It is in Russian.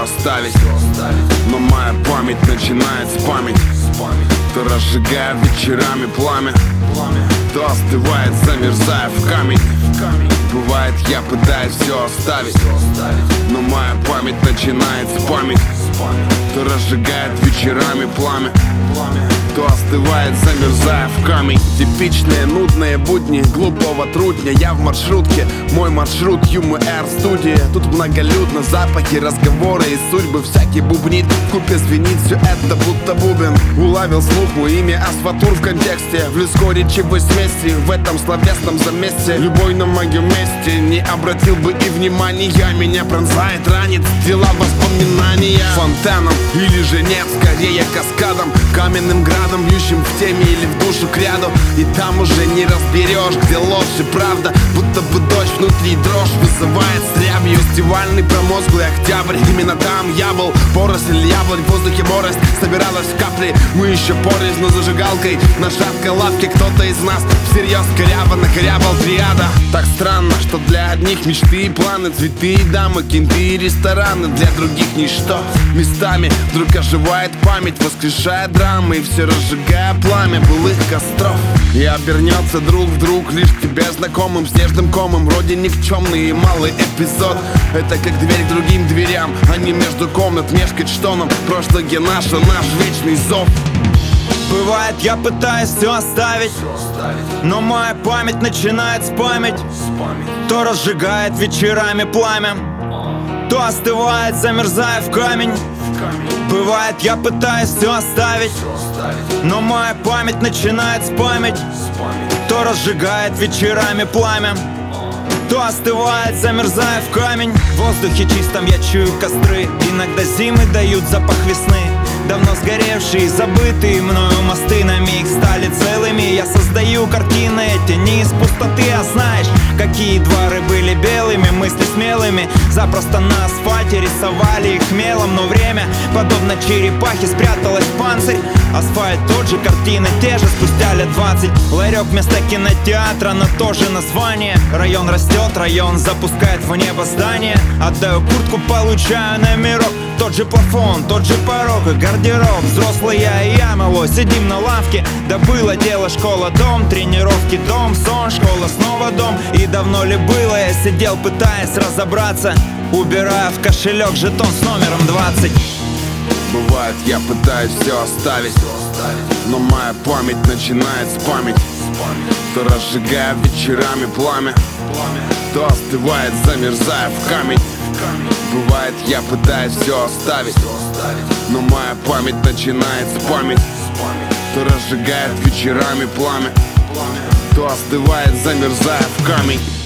оставить, но моя память начинает спамить. То разжигая вечерами пламя, то остывает, замерзая в камень. Бывает, я пытаюсь все оставить, но моя память начинает спамить. То разжигает вечерами пламя, то остывает, замерзая в камень. Типичные нудные будни глупого трудня. Я в маршрутке, мой маршрут ЮМР-студия. Тут многолюдно, запахи, разговоры и судьбы. Всякий бубнит, вкупе звенит, все это будто бубен. Уловил слуху имя Асфатур в контексте. В людской речевой смеси, в этом словесном замесе. Любой на моем месте не обратил бы и внимания. Меня пронзает, ранит, дела воспоминания. Фонтаном или же нет, скорее каскадом, каменным градом, бьющим в теме или в душу к ряду. И там уже не разберешь, где ложь и правда. Будто бы дождь внутри, дрожь вызывает с рябью. Фестивальный промозглый октябрь, именно там я был. Поросль яблонь, в воздухе морость собиралась в капли. Мы еще порознь, но зажигалкой на шаткой лавке кто-то из нас всерьез коряво накорябал триада. Так странно, что для одних мечты и планы, цветы и дамы, кенты и рестораны, для других ничто. Местами вдруг оживает память, воскрешая драмы и все разжигая пламя былых костров. И обернется друг в друг лишь тебе знакомым снежным комом. Вроде никчемный и малый эпизод. Это как дверь к другим дверям, а не между комнат мешкать что нам. Прошлое наше, наш вечный зов. Бывает, я пытаюсь все оставить, но моя память начинает спамить. То разжигает вечерами пламя, то остывает, замерзая в камень. Бывает, я пытаюсь все оставить, но моя память начинает спамить. То разжигает вечерами пламя, то остывает, замерзая в камень. В воздухе чистом я чую костры. Иногда зимы дают запах весны. Давно сгоревшие, забытые мною мосты на миг стали целыми. Я создаю картины эти не из пустоты, а знаешь, какие дворы были белыми, мысли смелыми. Запросто на асфальте рисовали их мелом. Но время, подобно черепахе, спряталось в панцирь. Асфальт тот же, картины те же, спустя лет 20. Ларек вместо кинотеатра, но тоже название. Район растет, район запускает в небо здание. Отдаю куртку, получаю номерок. Тот же плафон, тот же порог и гардероб. Взрослый я и я, малой, сидим на лавке. Да было дело, школа, дом, тренировки, дом, сон, школа, снова дом. И давно ли было, я сидел, пытаясь разобраться, убирая в кошелек жетон с номером 20. Бывает, я пытаюсь все оставить, но моя память начинает спамить. То разжигая вечерами пламя, то остывает, замерзая в камень. Бывает, я пытаюсь все оставить, но моя память начинает спамить. То разжигает вечерами пламя, то остывает, замерзая в камень.